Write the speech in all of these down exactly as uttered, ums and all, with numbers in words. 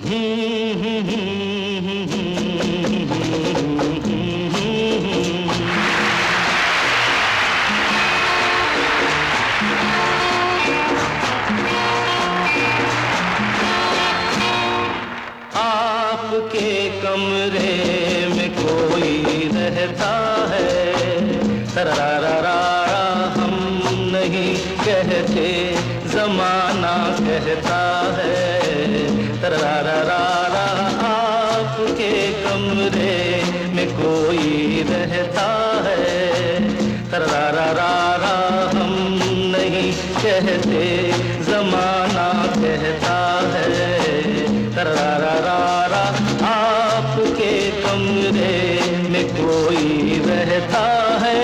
आपके कमरे में कोई रहता है, तरारारा हम नहीं कहते, जमाना कहता है, तरारारा आपके कमरे में कोई रहता है, तरारारा हम नहीं कहते, जमाना कहता है, तरारारा आपके कमरे में कोई रहता है।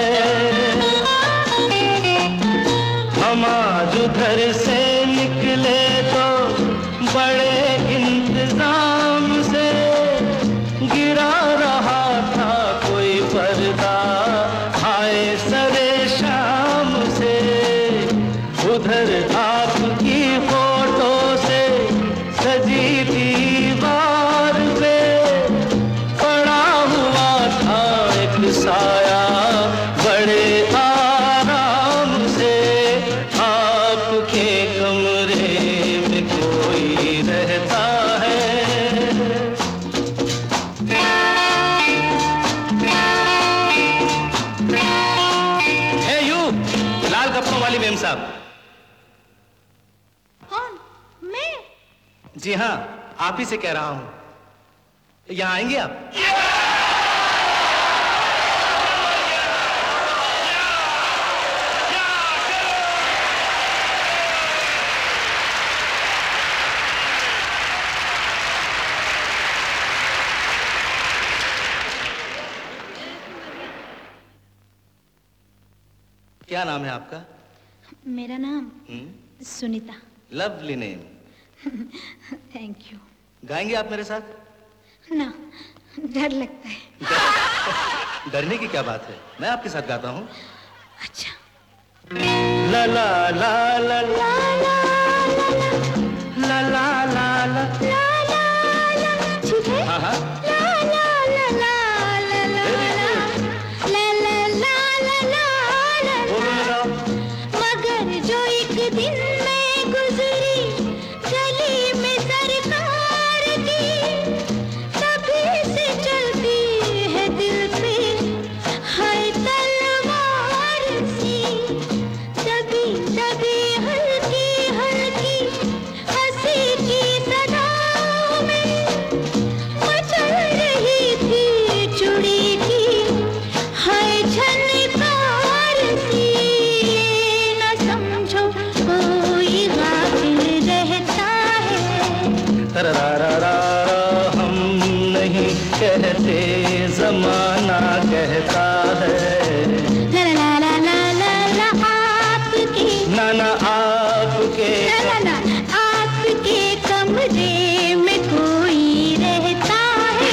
हम आज उधर से निकले तो बड़े इंतजाम से, गिरा रहा था कोई पर्दा हाय सरे शाम से, उधर आपकी फोटो से सजी दीवार पे पड़ा हुआ था एक साया बड़े आराम से, आपके कमरे में कोई रहता है। हे यू लाल कपड़ों वाली मेम साहब। कौन? मैं? जी हाँ, आप ही से कह रहा हूं। यहाँ आएंगे आप? क्या नाम है आपका? मेरा नाम हुँ? Sunita. Lovely name. Thank you. गाएंगे आप मेरे साथ? ना, डर लगता है। डरने की क्या बात है, मैं आपके साथ गाता हूँ। अच्छा। ला ला ला ला ला ला ला ला ला ला ठीक है? हाँ हाँ। ला ला ला ला ला ला ला ला ला ला ला। बोलो लगाओ। मगर जो एक दिन मैं गुजरी गली में सरकार की, तभी से चलती है दिल पे हाय तलवार सी, दबी दबी हल्की हल्की हंसी की सदाओं में मचल रही थी चुड़ी की हाय झनकार सी। ये न समझो कोई गाफिल रहता है, तरारारा हम नहीं कहते, जमाना कहता है। ला ला ला ला ला ला आपके, ना ना आपके, ला ला ला आपके कमरे में कोई रहता है।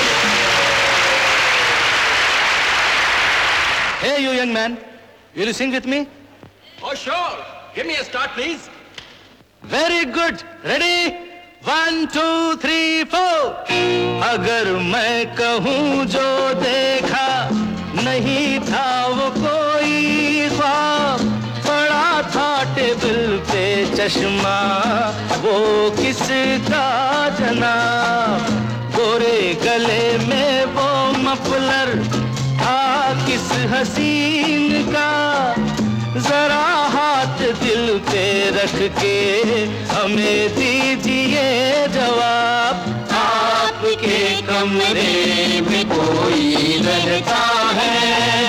Hey you young man, will you sing with me? Oh, sure. Give me a start, please. Very good. Ready? One, two, three, four. अगर मैं कहूँ जो देखा नहीं था वो कोई ख्वाब, पड़ा था टेबल पे चश्मा वो किसका जनाब, गोरे गले में वो मफलर था किस हसीन का, जरा हाथ दिल पे रख के हमें दीजिए जवाब, आपके कमरे में कोई रहता है।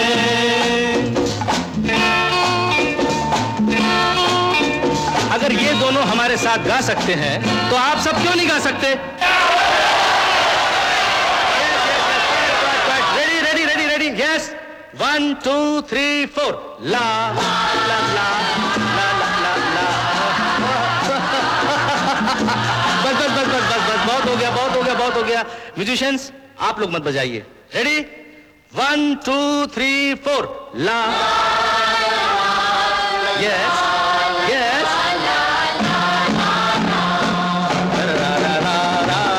अगर ये दोनों हमारे साथ गा सकते हैं तो आप सब क्यों नहीं गा सकते? Ready ready ready ready yes one two three four ला ला ला ला ला ला ला। बस बस बस बस बस बस बहुत हो गया बहुत हो गया बहुत हो गया। म्यूजिशियंस आप लोग मत बजाइए। Ready one two three four ला यस यस रा रा रा रा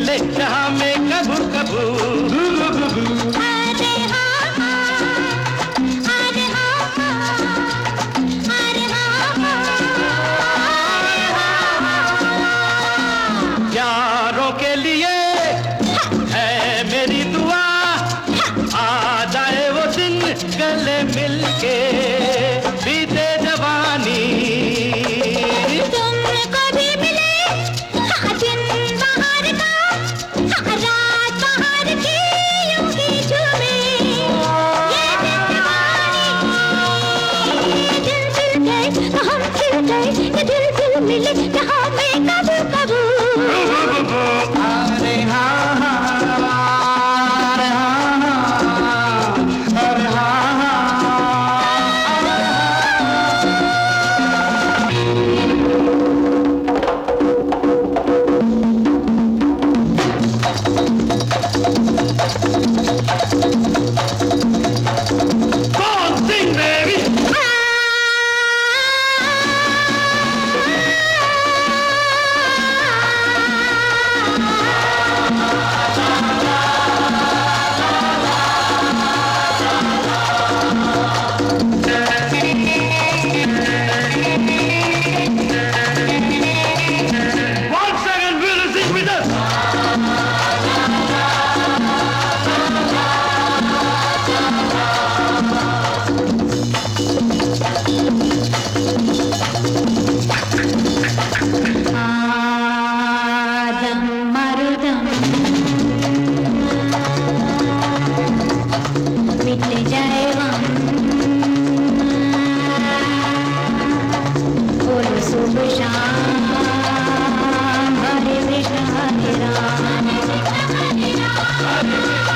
मिले जहाँ में कबू कबू। अरे हाँ हाँ, अरे हाँ हाँ, अरे हाँ हाँ। यारों के लिए है मेरी दुआ, आ जाए वो दिन गले मिलके बीते जवानी। तुम कभी मिले हाँ दिन बाहर का, हाँ रात बाहर की यूं ही झूमे ये जिंदगानी। दिल फिर गए तो हम फिर गए, ये दिल फिर मिले जहाँ में कबू कबू। अरे हाँ हाँ, अरे हाँ हाँ, अरे हाँ हाँ, अरे Go on, sing, baby. One second, will you sing with us? आदम मरुदम मिट जाए गम, बोलो सुबह शाम हरे कृष्ण हरे राम।